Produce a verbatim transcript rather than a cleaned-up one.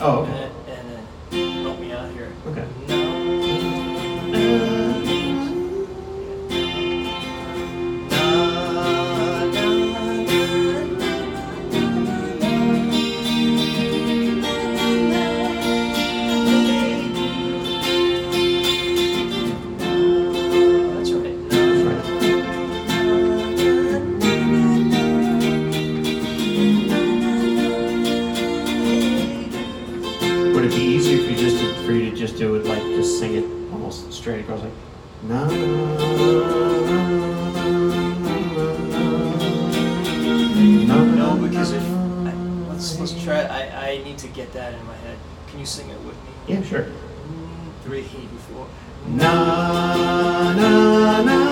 Oh, for a okay. minute and then help me out here. Okay. That's right. That's right. Would it be easier if you just did, for you to just do it like just sing it almost straight across like na na No, because if I, let's let's try. I I need to get that in my head. Can you sing it with me? yeah, sure. Three, four. Na na na